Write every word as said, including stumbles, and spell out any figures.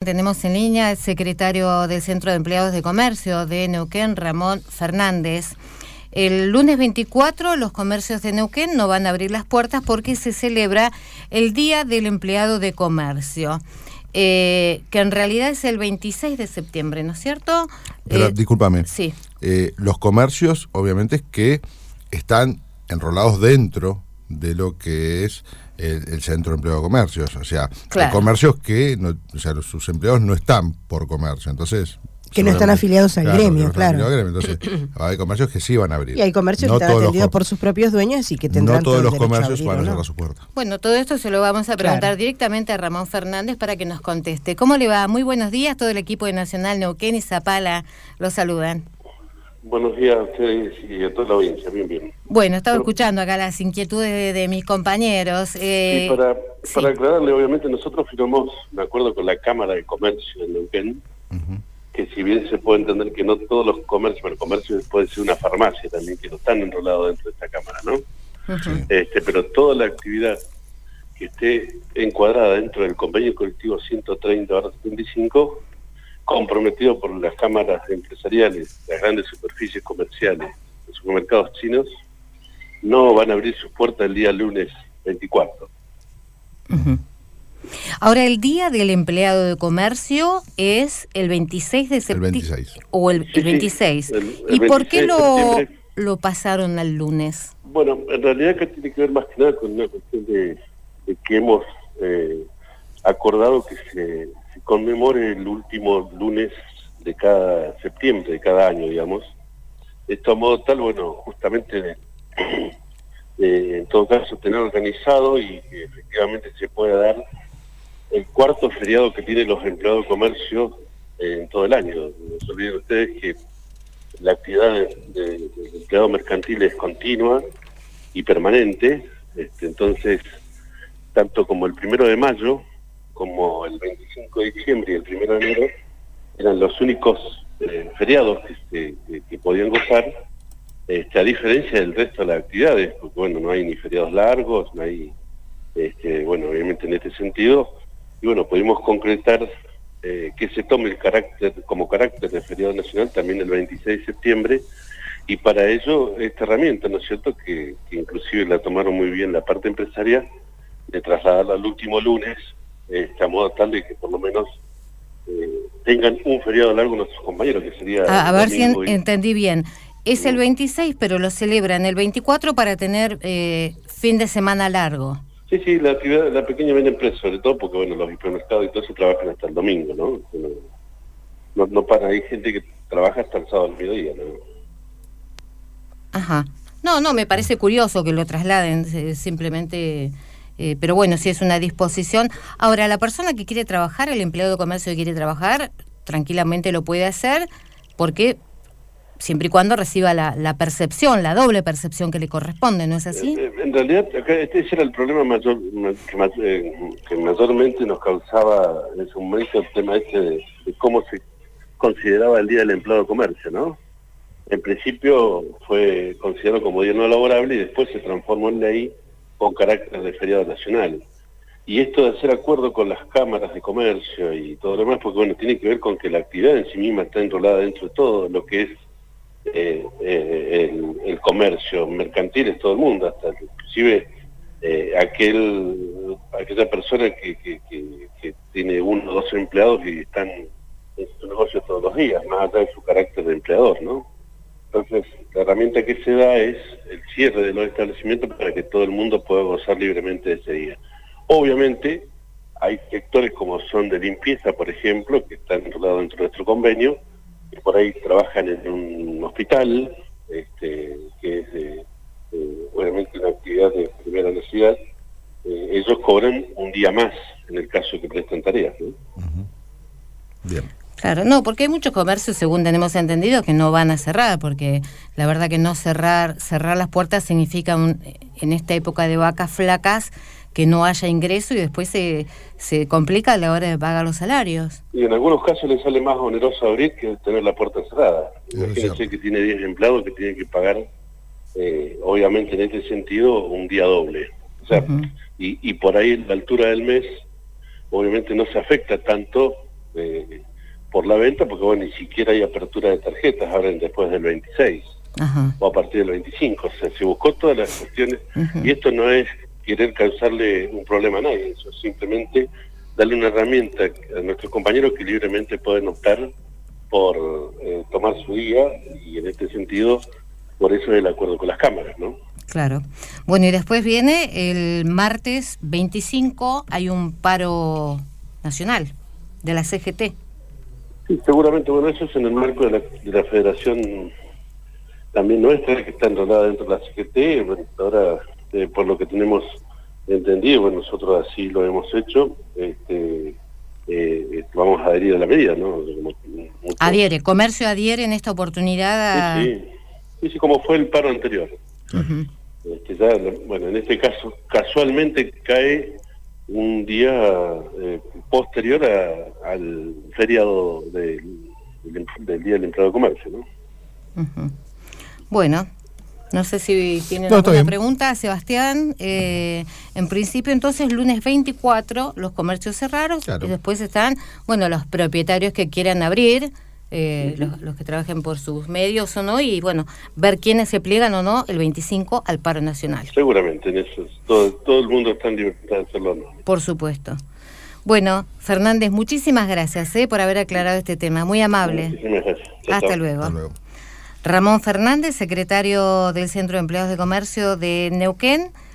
tenemos en línea el secretario del Centro de Empleados de Comercio de Neuquén, Ramón Fernández. El lunes veinticuatro los comercios de Neuquén no van a abrir las puertas porque se celebra el Día del Empleado de Comercio, eh, que en realidad es el veintiséis de septiembre, ¿no es cierto? Pero, eh, discúlpame, sí. eh, los comercios obviamente es que están enrolados dentro de lo que es el, el Centro de Empleo de Comercios, o sea, Claro. hay comercios que, no, o sea, los, sus empleados no están por comercio, entonces... Que no están afiliados al claro, gremio, no claro. Al gremio, entonces hay comercios que sí van a abrir. Y hay comercios no que están atendidos los, por sus propios dueños y que tendrán no todos todo los el derecho comercios a van a abrir, cerrar ¿no? su puerta. Bueno, todo esto se lo vamos a preguntar Claro. directamente a Ramón Fernández para que nos conteste. ¿Cómo le va? Muy buenos días, todo el equipo de Nacional Neuquén y Zapala los saludan. Buenos días a ustedes y a toda la audiencia, bien, bien. Bueno, estaba Pero, escuchando acá las inquietudes de, de mis compañeros. Eh, sí, para, sí. para aclararle, obviamente nosotros firmamos un acuerdo con la Cámara de Comercio de Neuquén, Uh-huh. que si bien se puede entender que no todos los comercios, pero el comercio puede ser una farmacia también, que no están enrolados dentro de esta Cámara, ¿no? Uh-huh. Sí. Este, pero toda la actividad que esté encuadrada dentro del convenio colectivo ciento treinta barra setenta y cinco, comprometido por las cámaras empresariales, las grandes superficies comerciales, los supermercados chinos, no van a abrir sus puertas el día lunes veinticuatro. Uh-huh. Ahora, el Día del Empleado de Comercio es el veintiséis de septiembre. El veintiséis. O el, Sí, el sí, veintiséis. el- el ¿Y por qué veintiséis de lo, septiembre. lo pasaron al lunes? Bueno, en realidad que tiene que ver más que nada con una cuestión de, de que hemos eh, acordado que se, se conmemore el último lunes de cada septiembre, de cada año, digamos. Esto a modo tal, bueno, justamente de, de, en todo caso tener organizado y que efectivamente se pueda dar el cuarto feriado que tienen los empleados de comercio eh, en todo el año. No se olviden ustedes que la actividad de, de, de empleado mercantil es continua y permanente, este, entonces, tanto como el primero de mayo, como el veinticinco de diciembre y el primero de enero, eran los únicos eh, feriados que, se, que, que podían gozar, este, a diferencia del resto de las actividades, porque bueno, no hay ni feriados largos, no hay, este, bueno, obviamente en este sentido, y bueno, pudimos concretar eh, que se tome el carácter como carácter de feriado nacional también el veintiséis de septiembre, y para ello esta herramienta, ¿no es cierto?, que, que inclusive la tomaron muy bien la parte empresaria, de trasladarla al último lunes, este, a modo tal de que por lo menos eh, tengan un feriado largo nuestros compañeros, que sería... A, a ver si en, y... entendí bien. Es el veintiséis, pero lo celebran el veinticuatro para tener eh, fin de semana largo. Sí, sí, la actividad, la pequeña y mediana empresa, sobre todo porque, bueno, los hipermercados y todo eso trabajan hasta el domingo, ¿no? No, no, no para, hay gente que trabaja hasta el sábado al mediodía, ¿no? Ajá. No, no, me parece curioso que lo trasladen, eh, simplemente... Eh, pero bueno, si es una disposición. Ahora, la persona que quiere trabajar, el empleado de comercio que quiere trabajar, tranquilamente lo puede hacer, porque siempre y cuando reciba la, la percepción, la doble percepción que le corresponde, ¿no es así? Eh, en realidad, acá este ese era el problema mayor que, ma- eh, que mayormente nos causaba en su momento el tema este de, de cómo se consideraba el Día del Empleado de Comercio, ¿no? En principio fue considerado como día no laborable y después se transformó en ley con carácter de feriado nacional. Y esto de hacer acuerdo con las cámaras de comercio y todo lo demás, porque bueno, tiene que ver con que la actividad en sí misma está enrolada dentro de todo lo que es eh, eh, el, el comercio mercantil, es todo el mundo, hasta inclusive eh, aquel aquella persona que, que, que, que tiene uno o dos empleados y están en su negocio todos los días, más allá de su carácter de empleador, ¿no? Entonces, la herramienta que se da es el cierre de los establecimientos para que todo el mundo pueda gozar libremente de ese día. Obviamente, hay sectores como son de limpieza, por ejemplo, que están enrolados dentro de nuestro convenio, que por ahí trabajan en un hospital, este, que es eh, eh, obviamente una actividad de primera necesidad. Eh, ellos cobran un día más en el caso que prestan tareas, ¿no? Uh-huh. Bien. Claro, no, porque hay muchos comercios, según tenemos entendido, que no van a cerrar, porque la verdad que no cerrar cerrar las puertas significa, un, en esta época de vacas flacas, que no haya ingreso y después se, se complica a la hora de pagar los salarios. Y en algunos casos les sale más oneroso abrir que tener la puerta cerrada. Imagínense que tiene diez empleados que tienen que pagar, eh, obviamente en este sentido, un día doble. O sea, uh-huh. y, y por ahí la altura del mes, obviamente no se afecta tanto eh, por la venta, porque bueno, ni siquiera hay apertura de tarjetas, abren después del veintiséis. Ajá. O a partir del veinticinco, o sea, se buscó todas las cuestiones, uh-huh. y esto no es querer causarle un problema a nadie, eso es simplemente darle una herramienta a nuestros compañeros que libremente pueden optar por eh, tomar su día, y en este sentido, por eso es el acuerdo con las cámaras, ¿no? Claro. Bueno, y después viene el martes veinticinco, hay un paro nacional de la C G T. Sí, seguramente, bueno, eso es en el marco de la, de la federación también nuestra, que está enrolada dentro de la C G T. Bueno, ahora, eh, por lo que tenemos entendido, bueno, nosotros así lo hemos hecho, este, eh, vamos a adherir a la medida, ¿no? Como, mucho... Adhiere, comercio adhiere en esta oportunidad a... Sí, sí, sí, sí, como fue el paro anterior. Uh-huh. Este, ya, bueno, en este caso, casualmente cae un día eh, posterior a, al feriado del, del, del Día del Empleado de Comercio, ¿no? Uh-huh. Bueno, no sé si tienen no, alguna pregunta, Sebastián. Eh, en principio, entonces, lunes veinticuatro, los comercios cerrados, claro. Y después están, bueno, los propietarios que quieran abrir, eh, uh-huh. los, los que trabajen por sus medios o no, y bueno, ver quiénes se pliegan o no el veinticinco al paro nacional. Seguramente, en eso todo, todo el mundo está en libertad de hacerlo, ¿no? Por supuesto. Bueno, Fernández, muchísimas gracias eh, por haber aclarado este tema, muy amable. Muchísimas gracias. Chao, Hasta chao. luego. Hasta luego. Ramón Fernández, secretario del Centro de Empleados de Comercio de Neuquén.